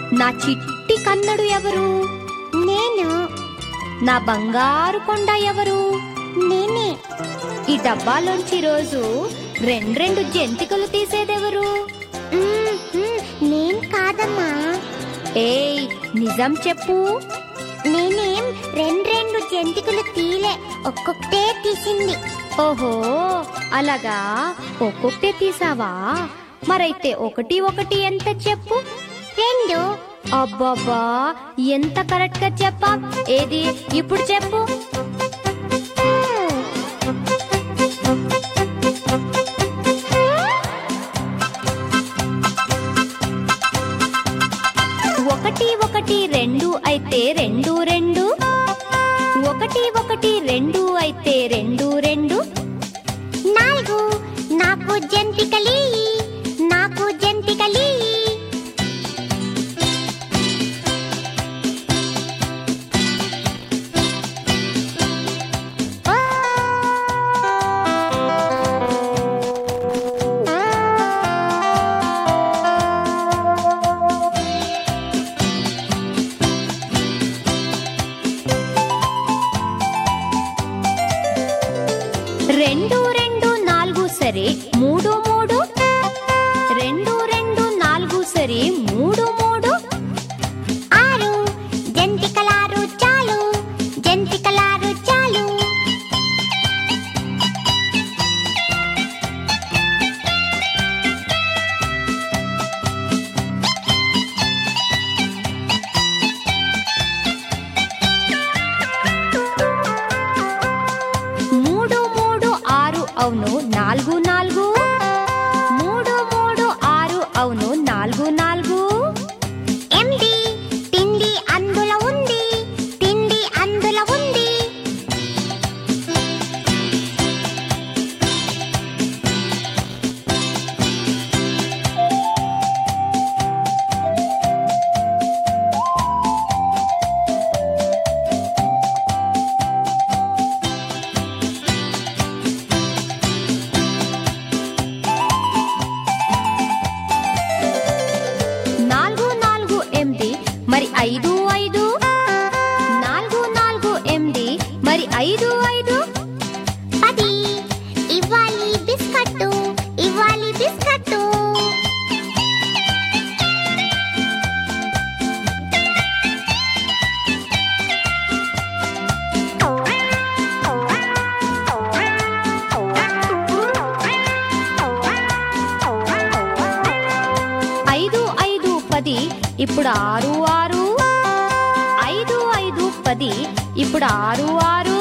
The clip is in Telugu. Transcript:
నా చిట్టి కన్నడు ఎవరు? నేను. నా బంగారు కొండ ఎవరు? నేనే. ఈ డబ్బాలోంచి రోజు రెండు జంతికలు తీసేదెవరు? నేను కాదమ్మా. ఏయ్, నిజం చెప్పు. నేనేం రెండు జంతికలు తీలే, ఒక్కొక్కటే తీసింది. ఓహో, అలాగా, ఒక్కొక్కటే తీసావా? మరైతే ఒకటి ఎంత చెప్పు? 2. అబ్బాబా, ఎంత కరెక్ట్ గా చెప్పా. ఏది ఇప్పుడు చెప్పు. ఒకటి 2 అయితే 2 2. 1 2 అయితే 2 2. 4. నాకు జంతికలి, నాకు జంతికలి. 2 2 4 సరే 3 3. 2 2 4 సరే 3 3. 6. జంతికలారు చాలు, జంతికలారు చాలు. 3 3 6 అవును 4 4. 3 3 6 అవును 4 4. 8. తిండి అందులో ఉంది, తిండి అందులో ఉంది. 4 4 8 మరి 5 5. 4 4 8 మరి 5 5. 10. ఇవ్వాలి బిస్కట్టు, ఇవ్వాలి బిస్కట్టు. 5 5 10 ఇప్పుడు 6 6. 5 5 10 ఇప్పుడు 6 6.